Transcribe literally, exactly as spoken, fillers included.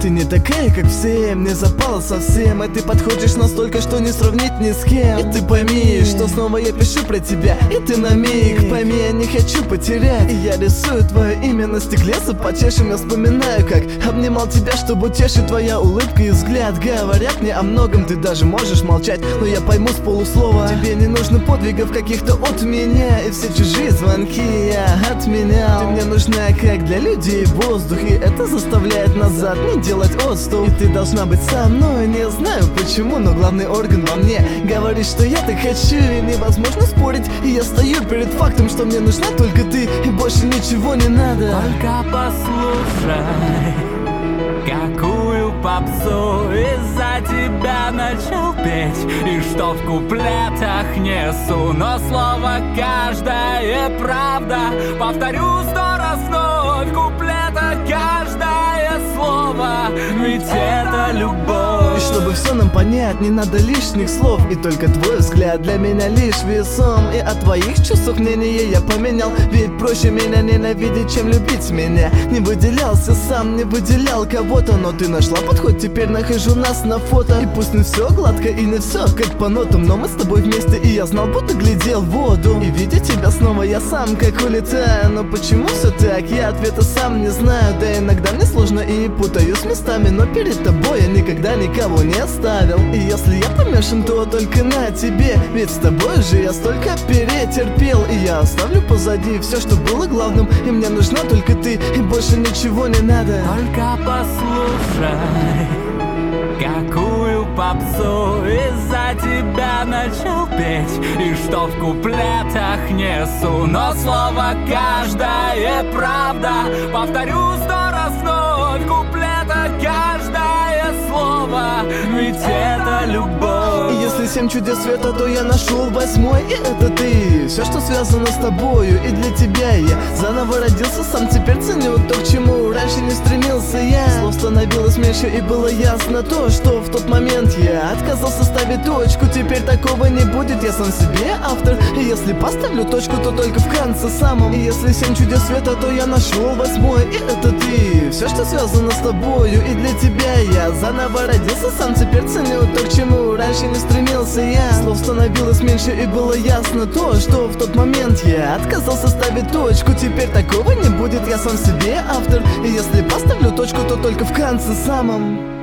Ты не такая, как все, мне запала совсем. И ты подходишь настолько, что не сравнить ни с кем. И ты пойми, что снова я пишу про тебя. И ты на миг пойми, я не хочу потерять. И я рисую твое имя на стекле, за почешем я вспоминаю, как обнимал тебя, чтобы утешить твоя улыбка и взгляд. Говорят мне о многом, ты даже можешь молчать, но я пойму с полуслова. Тебе не нужно подвигов каких-то от меня, и все чужие звонки я отменял. Ты мне нужна как для людей воздух, и это заставляет назад не делать отступ. И ты должна быть со мной, не знаю почему, но главный орган во мне говорит, что я так хочу, и невозможно спорить. И я стою перед фактом, что мне нужна только ты, и больше ничего не надо. Только послушай, какую попсу из-за тебя начал петь, и что в куплетах несу, но слово каждая правда. Повторю сто раз вновь, в куплетах каждое слово, ведь это любовь. И чтобы все нам понять, не надо лишних слов, и только твой взгляд для меня лишь весом. И от твоих чувств мнение я поменял, ведь проще меня ненавидеть, чем любить меня. Не выделялся сам, не выделял кого-то, но ты нашла подход, теперь нахожу нас на фото. И пусть не все гладко и не все как по нотам, но мы с тобой вместе, и я знал, будто глядел в воду. И видя тебя снова, я сам как улетаю. Но почему все так, я ответа сам не знаю. Да иногда мне сложно и путаюсь местами, но перед тобой я никогда никого не оставил. И если я помешан, то только на тебе, ведь с тобой же я столько перетерпел. И я оставлю позади все, что было главным, и мне нужна только ты, и больше ничего не надо. Только послушай, какую попсу из-за тебя начал петь, и что в куплетах несу, но слово каждая правда. Повторю сто раз вновь, в куплетах каждое слово, ведь это любовь. И если семь чудес света, то я нашел восьмой, и это ты. Все, что связано с тобою, и для тебя я заново родился сам. Теперь ценю то, к чему раньше не стремился я. Слов становилось меньше, и было ясно то, что в тот момент я отказался ставить точку. Теперь такого не будет, я сам себе автор. И если поставлю точку, то только в конце самом. И если семь чудес света, то я нашел восьмой, и это ты. Все, что связано с тобою, и для тебя я заново родился сам. Теперь ценю то, к чему раньше не стремился я. Слов становилось меньше, и было ясно то, что в тот момент я отказался ставить точку. Теперь такого не будет, я сам себе автор. И если поставлю точку, то только в конце самом.